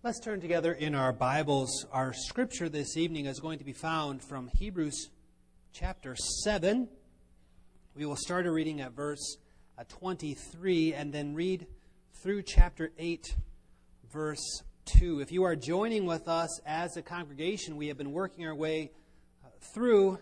Let's turn together in our Bibles. Our scripture this evening is going to be found from Hebrews chapter 7. We will start a reading at verse 23 and then read through chapter 8, verse 2. If you are joining with us as a congregation, we have been working our way through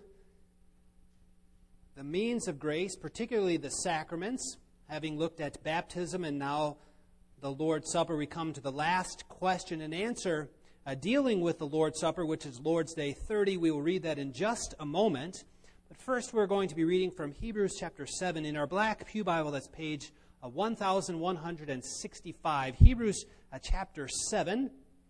the means of grace, particularly the sacraments, having looked at baptism and now the Lord's Supper. We come to the last question and answer dealing with the Lord's Supper, which is Lord's Day 30. We will read that in just a moment. But first we're going to be reading from Hebrews chapter 7 in our black pew Bible. That's page 1165. Hebrews chapter 7,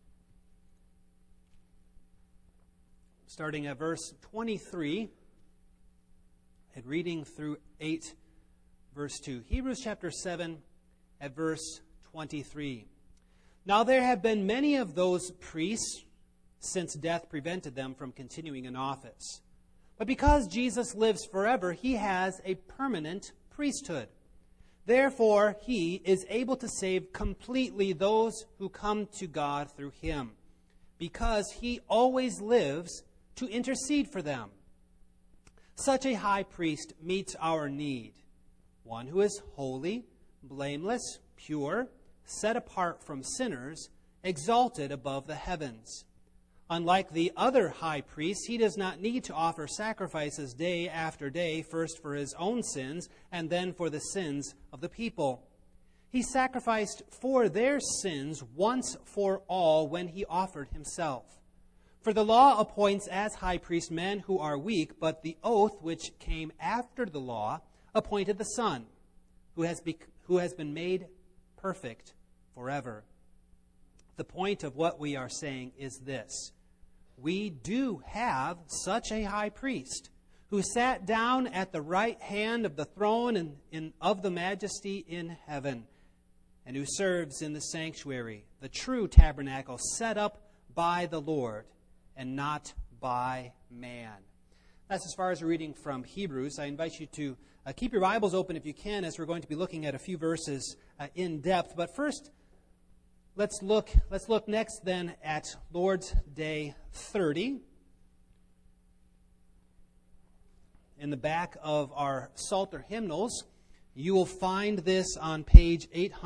starting at verse 23 and reading through 8, verse 2. Hebrews chapter 7 at verse 23. Now there have been many of those priests since death prevented them from continuing in office. But because Jesus lives forever, he has a permanent priesthood. Therefore, he is able to save completely those who come to God through him, because he always lives to intercede for them. Such a high priest meets our need, one who is holy, blameless, pure, set apart from sinners, exalted above the heavens. Unlike the other high priests, he does not need to offer sacrifices day after day, first for his own sins and then for the sins of the people. He sacrificed for their sins once for all when he offered himself. For the law appoints as high priest men who are weak, but the oath which came after the law appointed the Son, who has been made perfect forever. The point of what we are saying is this: we do have such a high priest who sat down at the right hand of the throne of the majesty in heaven, and who serves in the sanctuary, the true tabernacle set up by the Lord and not by man. That's as far as we're reading from Hebrews. I invite you to keep your Bibles open if you can, as we're going to be looking at a few verses in depth. But first, let's look next then at Lord's Day 30. In the back of our Psalter hymnals, you will find this on page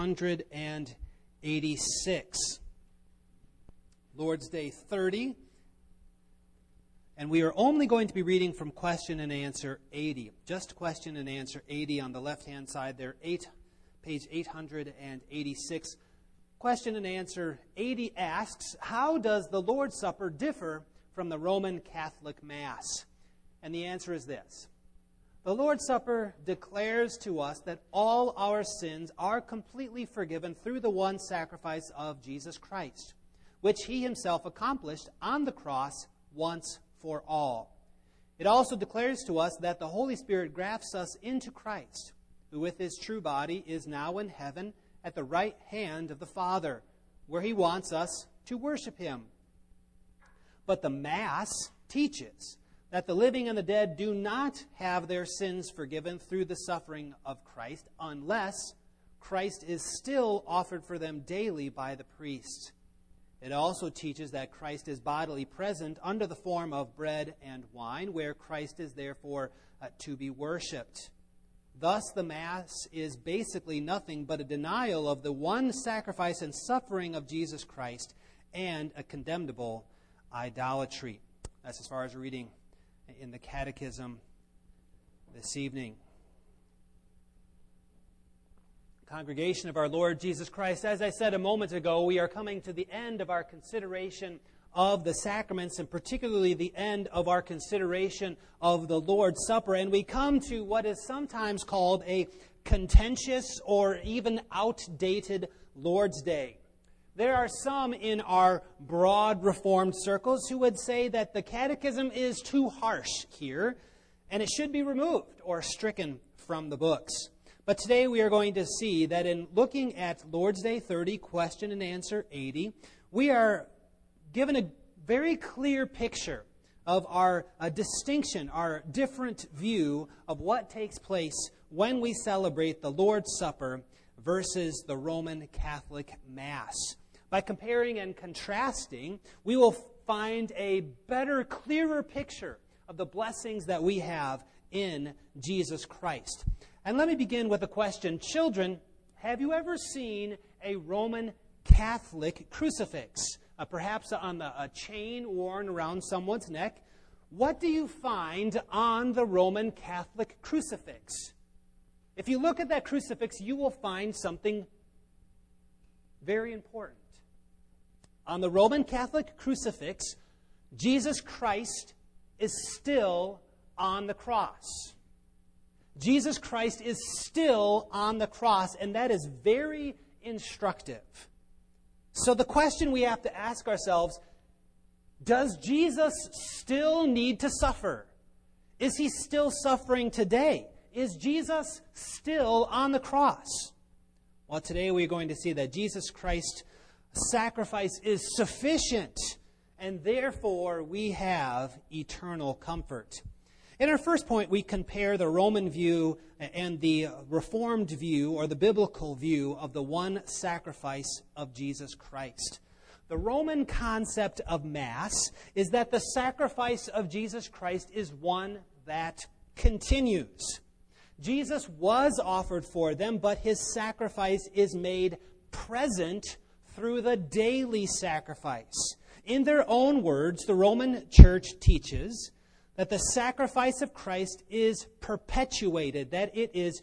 886. Lord's Day 30. And we are only going to be reading from question and answer 80. Just question and answer 80 on the left-hand side there, page 886. Question and answer 80 asks, how does the Lord's Supper differ from the Roman Catholic Mass? And the answer is this: the Lord's Supper declares to us that all our sins are completely forgiven through the one sacrifice of Jesus Christ, which he himself accomplished on the cross once for all. It also declares to us that the Holy Spirit grafts us into Christ, who with his true body is now in heaven at the right hand of the Father, where he wants us to worship him. But the Mass teaches that the living and the dead do not have their sins forgiven through the suffering of Christ unless Christ is still offered for them daily by the priest. It also teaches that Christ is bodily present under the form of bread and wine, where Christ is therefore to be worshipped. Thus, the Mass is basically nothing but a denial of the one sacrifice and suffering of Jesus Christ and a condemnable idolatry. That's as far as we're reading in the Catechism this evening. Congregation of our Lord Jesus Christ, as I said a moment ago, we are coming to the end of our consideration of the sacraments, and particularly the end of our consideration of the Lord's Supper. And we come to what is sometimes called a contentious or even outdated Lord's Day. There are some in our broad Reformed circles who would say that the Catechism is too harsh here, and it should be removed or stricken from the books. But today we are going to see that in looking at Lord's Day 30, question and answer 80, we are given a very clear picture of our distinction, our different view of what takes place when we celebrate the Lord's Supper versus the Roman Catholic Mass. By comparing and contrasting, we will find a better, clearer picture of the blessings that we have in Jesus Christ. And let me begin with a question. Children, have you ever seen a Roman Catholic crucifix? Perhaps on a chain worn around someone's neck. What do you find on the Roman Catholic crucifix? If you look at that crucifix, you will find something very important. On the Roman Catholic crucifix, Jesus Christ is still on the cross. Jesus Christ is still on the cross, and that is very instructive. So the question we have to ask ourselves, does Jesus still need to suffer? Is he still suffering today? Is Jesus still on the cross? Well, today we're going to see that Jesus Christ's sacrifice is sufficient, and therefore we have eternal comfort. In our first point, we compare the Roman view and the Reformed view, or the biblical view, of the one sacrifice of Jesus Christ. The Roman concept of Mass is that the sacrifice of Jesus Christ is one that continues. Jesus was offered for them, but his sacrifice is made present through the daily sacrifice. In their own words, the Roman Church teaches that the sacrifice of Christ is perpetuated, that it is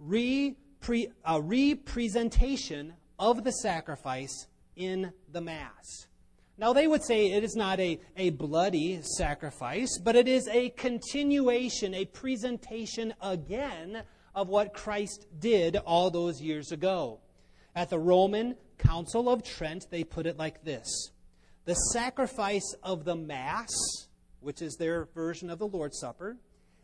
a representation of the sacrifice in the Mass. Now, they would say it is not a bloody sacrifice, but it is a continuation, a presentation again of what Christ did all those years ago. At the Roman Council of Trent, they put it like this: the sacrifice of the Mass, which is their version of the Lord's Supper,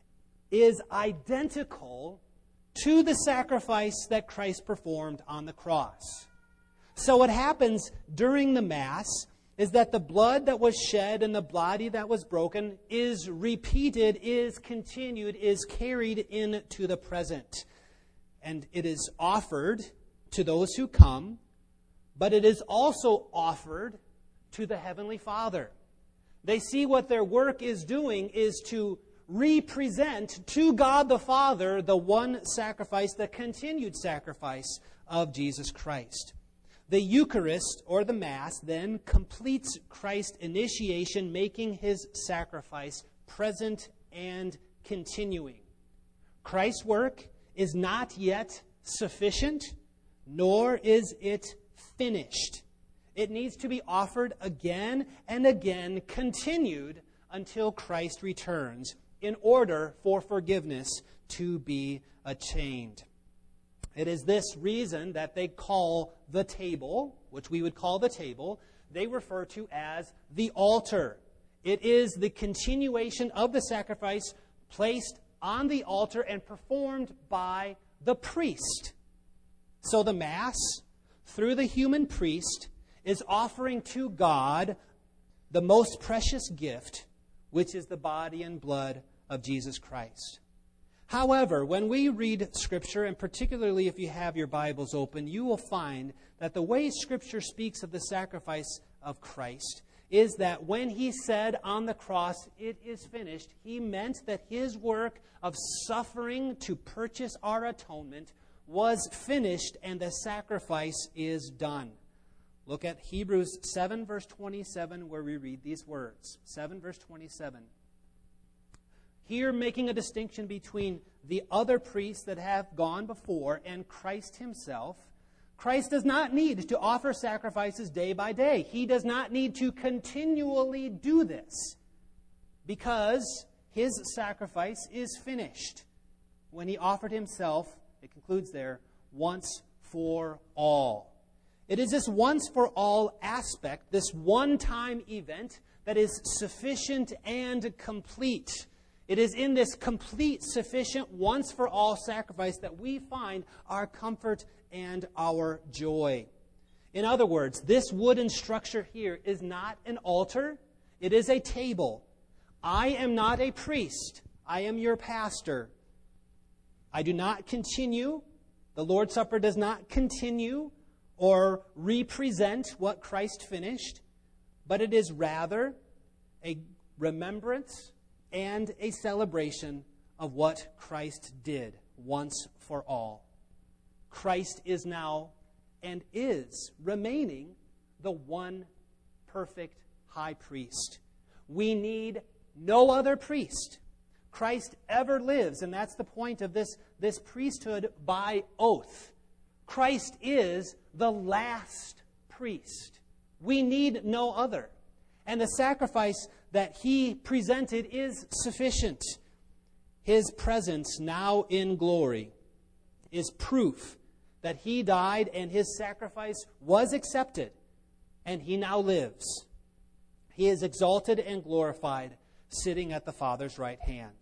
is identical to the sacrifice that Christ performed on the cross. So what happens during the Mass is that the blood that was shed and the body that was broken is repeated, is continued, is carried into the present. And it is offered to those who come, but it is also offered to the Heavenly Father. They see what their work is doing is to represent to God the Father the one sacrifice, the continued sacrifice of Jesus Christ. The Eucharist, or the Mass, then completes Christ's initiation, making his sacrifice present and continuing. Christ's work is not yet sufficient, nor is it finished. It needs to be offered again and again, continued until Christ returns, in order for forgiveness to be attained. It is this reason that they call the table, which we would call the table, they refer to as the altar. It is the continuation of the sacrifice placed on the altar and performed by the priest. So the Mass, through the human priest, is offering to God the most precious gift, which is the body and blood of Jesus Christ. However, when we read Scripture, and particularly if you have your Bibles open, you will find that the way Scripture speaks of the sacrifice of Christ is that when he said on the cross, "It is finished," he meant that his work of suffering to purchase our atonement was finished and the sacrifice is done. Look at Hebrews 7, verse 27, where we read these words. 7, verse 27. Here, making a distinction between the other priests that have gone before and Christ himself, Christ does not need to offer sacrifices day by day. He does not need to continually do this, because his sacrifice is finished when he offered himself, it concludes there, once for all. It is this once for all aspect, this one-time event, that is sufficient and complete. It is in this complete, sufficient, once-for-all sacrifice that we find our comfort and our joy. In other words, this wooden structure here is not an altar. It is a table. I am not a priest. I am your pastor. I do not continue. The Lord's Supper does not continue or represent what Christ finished, but it is rather a remembrance and a celebration of what Christ did once for all. Christ is now and is remaining the one perfect high priest. We need no other priest. Christ ever lives, and that's the point of this priesthood by oath. Christ is the last priest. We need no other. And the sacrifice that he presented is sufficient. His presence now in glory is proof that he died and his sacrifice was accepted, and he now lives. He is exalted and glorified, sitting at the Father's right hand.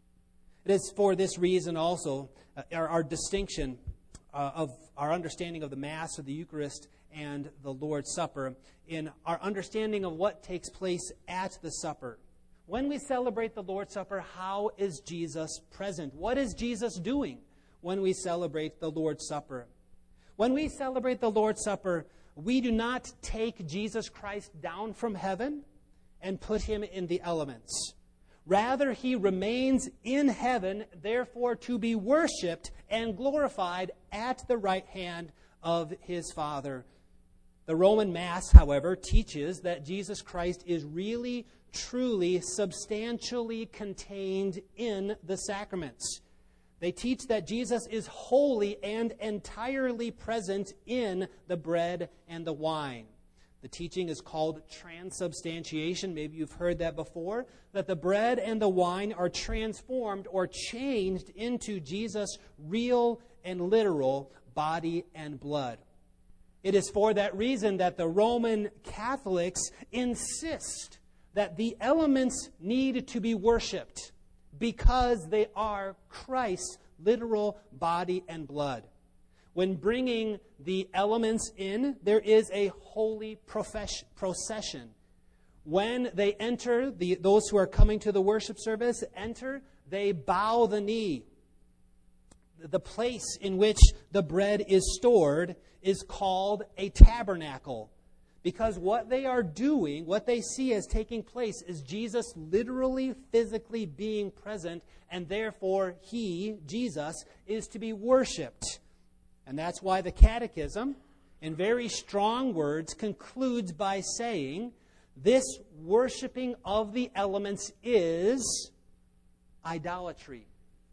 It is for this reason also our distinction of our understanding of the Mass or the Eucharist and the Lord's Supper in our understanding of what takes place at the supper. When we celebrate the Lord's Supper, how is Jesus present? What is Jesus doing when we celebrate the Lord's Supper? When we celebrate the Lord's Supper, we do not take Jesus Christ down from heaven and put him in the elements. Rather, he remains in heaven, therefore to be worshipped and glorified at the right hand of his Father. The Roman Mass, however, teaches that Jesus Christ is really, truly, substantially contained in the sacraments. They teach that Jesus is wholly and entirely present in the bread and the wine. The teaching is called transubstantiation. Maybe you've heard that before, that the bread and the wine are transformed or changed into Jesus' real and literal body and blood. It is for that reason that the Roman Catholics insist that the elements need to be worshipped because they are Christ's literal body and blood. When bringing the elements in, there is a holy procession. When they enter, those who are coming to the worship service enter, they bow the knee. The place in which the bread is stored is called a tabernacle. Because what they are doing, what they see as taking place, is Jesus literally, physically being present, and therefore he, Jesus, is to be worshipped. And that's why the Catechism, in very strong words, concludes by saying, this worshiping of the elements is idolatry.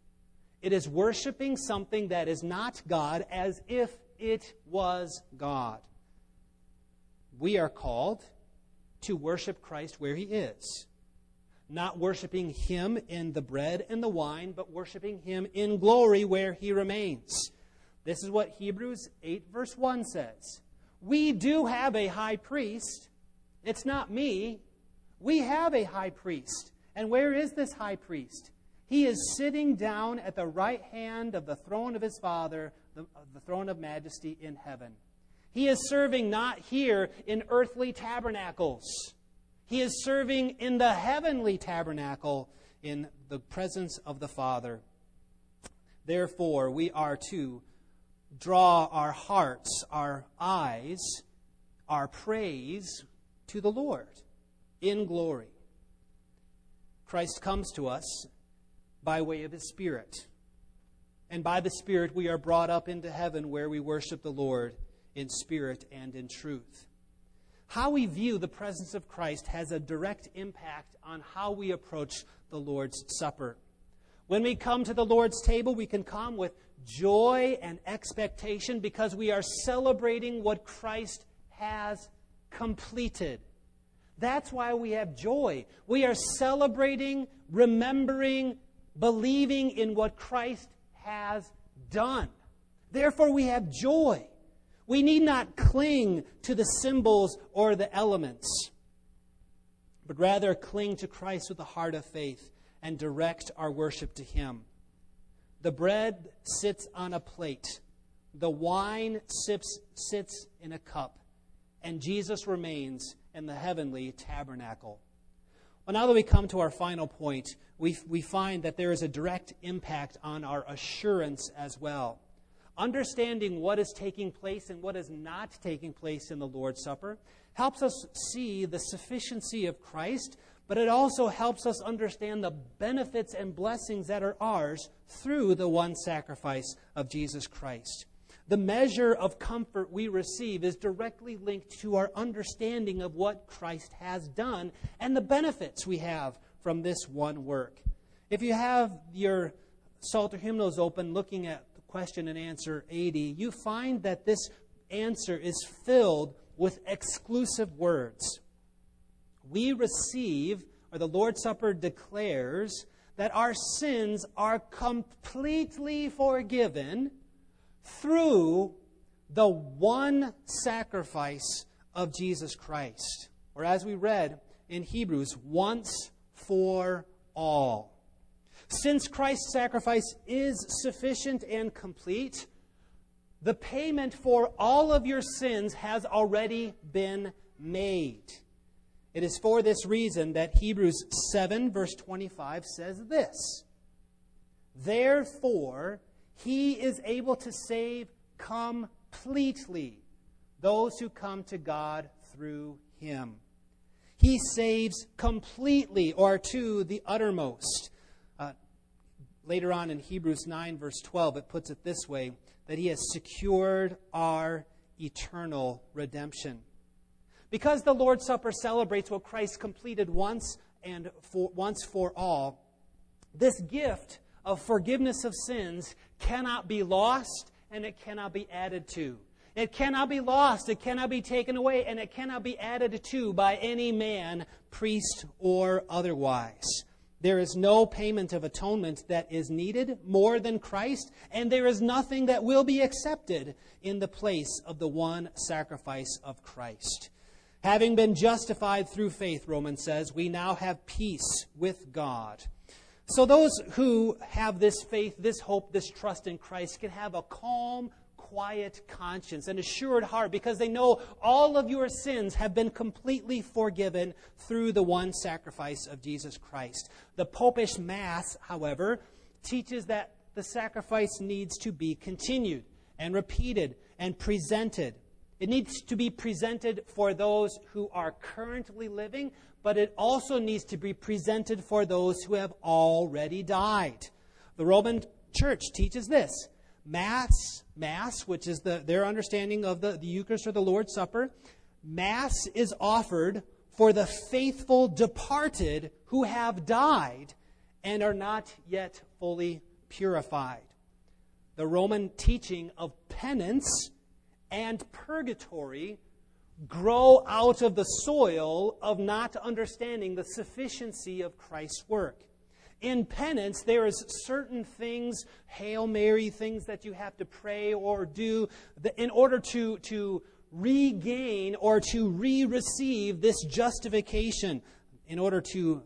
It is worshiping something that is not God as if it was God. We are called to worship Christ where he is. Not worshiping him in the bread and the wine, but worshiping him in glory where he remains. This is what Hebrews 8 verse 1 says. We do have a high priest. It's not me. We have a high priest. And where is this high priest? He is sitting down at the right hand of the throne of his Father, the throne of majesty in heaven. He is serving not here in earthly tabernacles. He is serving in the heavenly tabernacle in the presence of the Father. Therefore, we are to draw our hearts, our eyes, our praise to the Lord in glory. Christ comes to us by way of his Spirit. And by the Spirit we are brought up into heaven where we worship the Lord in spirit and in truth. How we view the presence of Christ has a direct impact on how we approach the Lord's Supper. When we come to the Lord's table, we can come with joy and expectation because we are celebrating what Christ has completed. That's why we have joy. We are celebrating, remembering, believing in what Christ has done. Therefore, we have joy. We need not cling to the symbols or the elements, but rather cling to Christ with a heart of faith and direct our worship to him. The bread sits on a plate. The wine sits in a cup. And Jesus remains in the heavenly tabernacle. Well, now that we come to our final point, we find that there is a direct impact on our assurance as well. understanding what is taking place and what is not taking place in the Lord's Supper helps us see the sufficiency of Christ, but it also helps us understand the benefits and blessings that are ours through the one sacrifice of Jesus Christ. The measure of comfort we receive is directly linked to our understanding of what Christ has done and the benefits we have from this one work. If you have your Psalter hymnals open looking at question and answer 80, you find that this answer is filled with exclusive words. We receive, or the Lord's Supper declares, that our sins are completely forgiven through the one sacrifice of Jesus Christ. Or as we read in Hebrews, once for all. Since Christ's sacrifice is sufficient and complete, the payment for all of your sins has already been made. It is for this reason that Hebrews 7, verse 25 says this: Therefore, He is able to save completely those who come to God through Him. He saves completely, or to the uttermost. Later on in Hebrews 9, verse 12, it puts it this way, that He has secured our eternal redemption. Because the Lord's Supper celebrates what Christ completed once for all, this gift of forgiveness of sins cannot be lost and it cannot be added to. It cannot be lost, it cannot be taken away, and it cannot be added to by any man, priest, or otherwise. There is no payment of atonement that is needed more than Christ, and there is nothing that will be accepted in the place of the one sacrifice of Christ. Having been justified through faith, Romans says, we now have peace with God. So those who have this faith, this hope, this trust in Christ can have a calm, quiet conscience, an assured heart, because they know all of your sins have been completely forgiven through the one sacrifice of Jesus Christ. The Popish Mass, however, teaches that the sacrifice needs to be continued and repeated and presented. It needs to be presented for those who are currently living, but it also needs to be presented for those who have already died. The Roman Church teaches this. Mass, which is their understanding of the Eucharist or the Lord's Supper, Mass is offered for the faithful departed who have died and are not yet fully purified. The Roman teaching of penance and purgatory grow out of the soil of not understanding the sufficiency of Christ's work. In penance, there is certain things, Hail Mary, things that you have to pray or do in order to regain or to re-receive this justification, in order to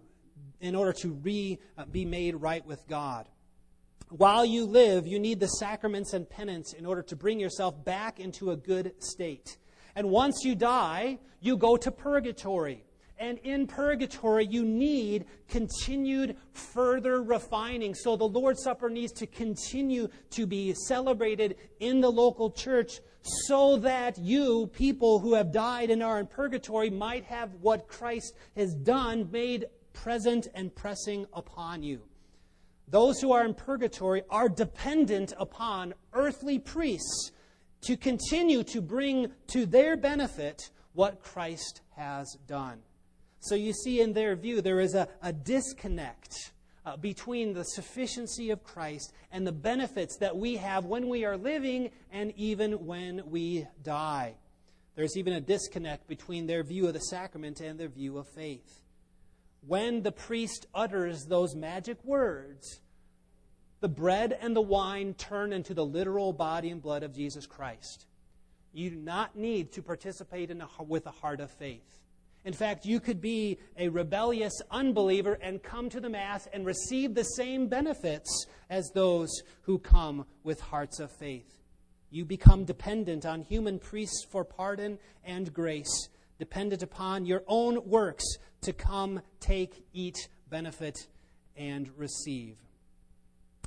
be made right with God. While you live, you need the sacraments and penance in order to bring yourself back into a good state. And once you die, you go to purgatory. And in purgatory, you need continued further refining. So the Lord's Supper needs to continue to be celebrated in the local church so that you, people who have died and are in purgatory, might have what Christ has done made present and pressing upon you. Those who are in purgatory are dependent upon earthly priests to continue to bring to their benefit what Christ has done. So you see, in their view, there is a disconnect between the sufficiency of Christ and the benefits that we have when we are living and even when we die. There's even a disconnect between their view of the sacrament and their view of faith. When the priest utters those magic words, the bread and the wine turn into the literal body and blood of Jesus Christ. You do not need to participate with a heart of faith. In fact, you could be a rebellious unbeliever and come to the Mass and receive the same benefits as those who come with hearts of faith. You become dependent on human priests for pardon and grace, dependent upon your own works to come, take, eat, benefit, and receive.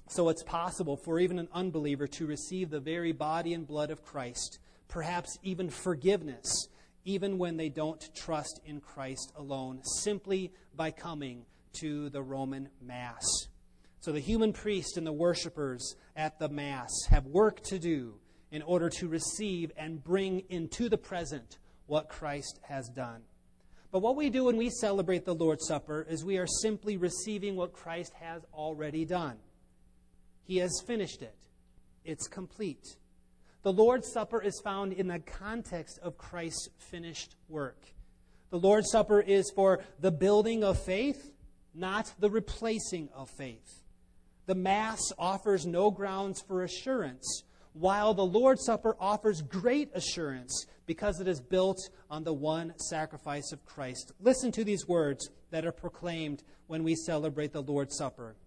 So it's possible for even an unbeliever to receive the very body and blood of Christ, perhaps even forgiveness, even when they don't trust in Christ alone, simply by coming to the Roman Mass. So the human priest and the worshipers at the Mass have work to do in order to receive and bring into the present what Christ has done. But what we do when we celebrate the Lord's Supper is we are simply receiving what Christ has already done. He has finished it. It's complete. The Lord's Supper is found in the context of Christ's finished work. The Lord's Supper is for the building of faith, not the replacing of faith. The Mass offers no grounds for assurance, while the Lord's Supper offers great assurance because it is built on the one sacrifice of Christ. Listen to these words that are proclaimed when we celebrate the Lord's Supper.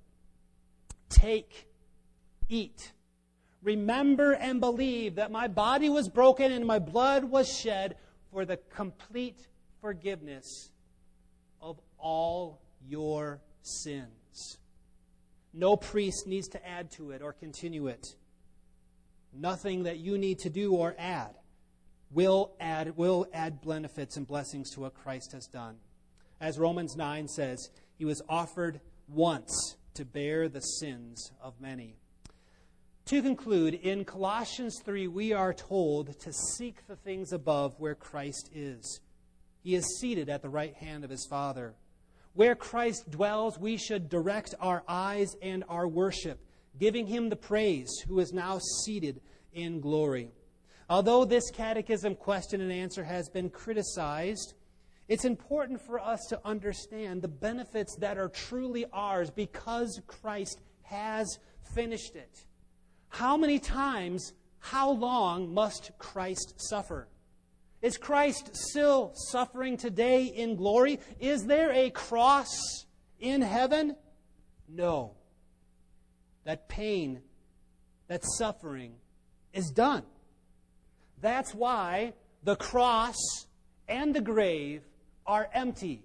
Take, eat. Remember and believe that my body was broken and my blood was shed for the complete forgiveness of all your sins. No priest needs to add to it or continue it. Nothing that you need to do or add will add benefits and blessings to what Christ has done. As Romans 9 says, he was offered once to bear the sins of many. To conclude, in Colossians 3, we are told to seek the things above where Christ is. He is seated at the right hand of his Father. Where Christ dwells, we should direct our eyes and our worship, giving him the praise, who is now seated in glory. Although this catechism question and answer has been criticized, it's important for us to understand the benefits that are truly ours because Christ has finished it. How many times, how long must Christ suffer? Is Christ still suffering today in glory? Is there a cross in heaven? No. That pain, that suffering is done. That's why the cross and the grave are empty.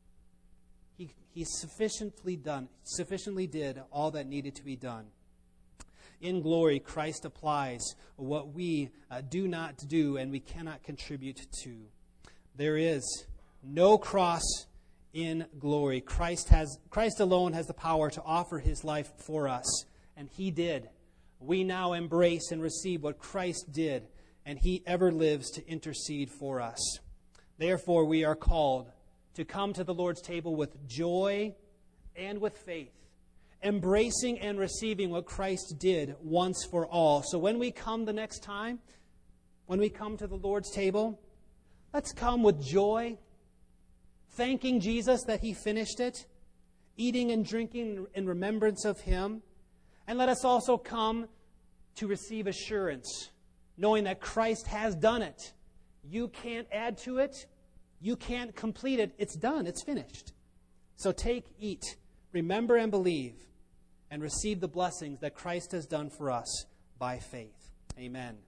He sufficiently did all that needed to be done. In glory, Christ applies what we do not do and we cannot contribute to. There is no cross in glory. Christ alone has the power to offer his life for us, and he did. We now embrace and receive what Christ did, and he ever lives to intercede for us. Therefore, we are called to come to the Lord's table with joy and with faith, embracing and receiving what Christ did once for all. So when we come the next time, when we come to the Lord's table, let's come with joy, thanking Jesus that he finished it, eating and drinking in remembrance of him. And let us also come to receive assurance, knowing that Christ has done it. You can't add to it. You can't complete it. It's done. It's finished. So take, eat, remember and believe, and receive the blessings that Christ has done for us by faith. Amen.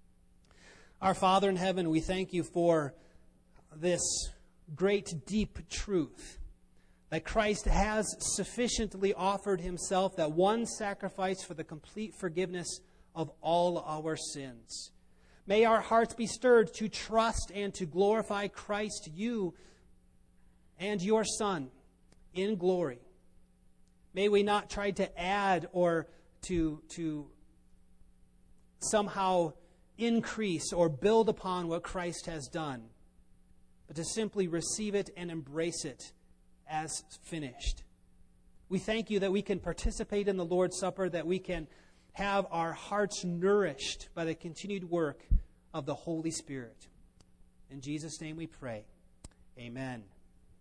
Our Father in heaven, we thank you for this great, deep truth that Christ has sufficiently offered himself, that one sacrifice for the complete forgiveness of all our sins. May our hearts be stirred to trust and to glorify Christ, you and your Son, in glory. May we not try to add or to somehow increase or build upon what Christ has done, but to simply receive it and embrace it as finished. We thank you that we can participate in the Lord's Supper, that we can have our hearts nourished by the continued work of the Holy Spirit. In Jesus' name we pray. Amen.